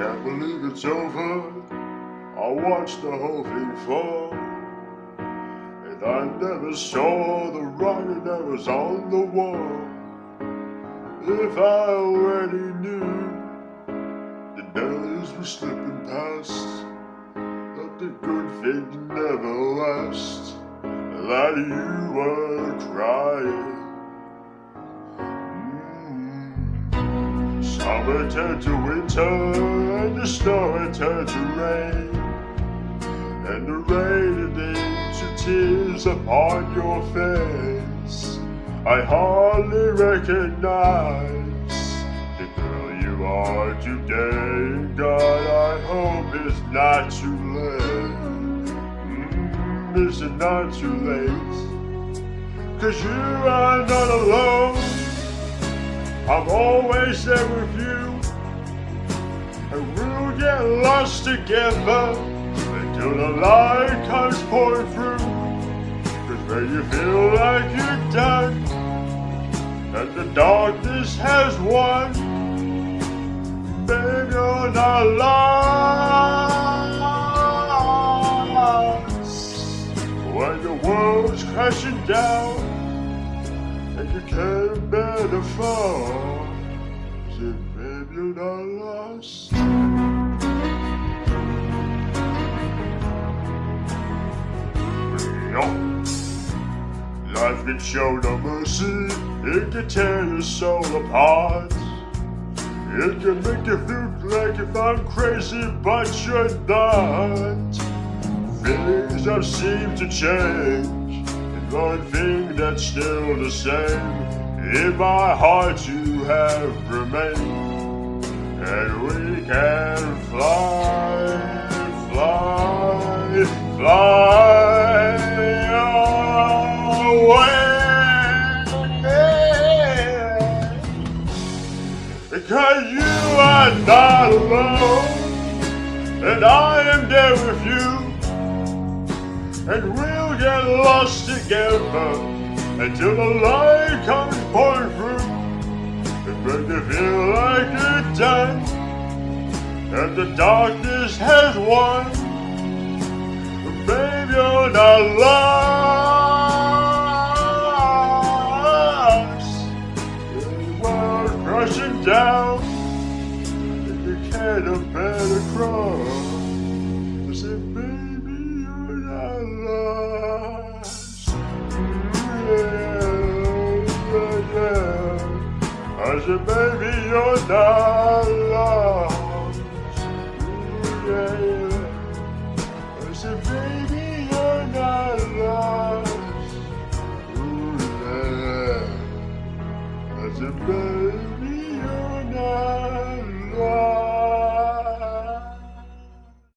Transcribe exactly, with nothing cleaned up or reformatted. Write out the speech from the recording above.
can't believe it's over. I watched the whole thing fall, and I never saw the writing that was on the wall. If I already knew the days were slipping past, that the good things never last, that you were crying. Mm. Summer turned to winter, and the snow had turned to rain, and the rain had into tears upon your face. I hardly recognize the girl you are today. God, I hope it's not too late. Mm, it's not too late, 'cause you are not alone. I'm always there with you, and we'll get lost together until the light comes pouring through. 'Cause when you feel like you're done and the darkness has won, babe, you're not lost. When the world's crashing down and you can't bear the fall, say, babe, you're not lost. Yo. Life can show no mercy, it can tear your soul apart. It can make you feel like if I'm crazy, but you're not. Things have seemed to change, and one thing that's still the same. In my heart you have remained, and we can fly, fly, fly away. Because you are not alone, and I am there with you, and we'll get lost together until the light comes pouring through. And when you feel like you're done and the darkness has won, babe, you're not lost. The world crashing down, and you can't bear the cross. I said, baby, you're not lost. Yeah, yeah, yeah. I said, baby, you're not lost. Yeah, yeah. I said, baby, you're not lost. Ooh, yeah. I said, baby.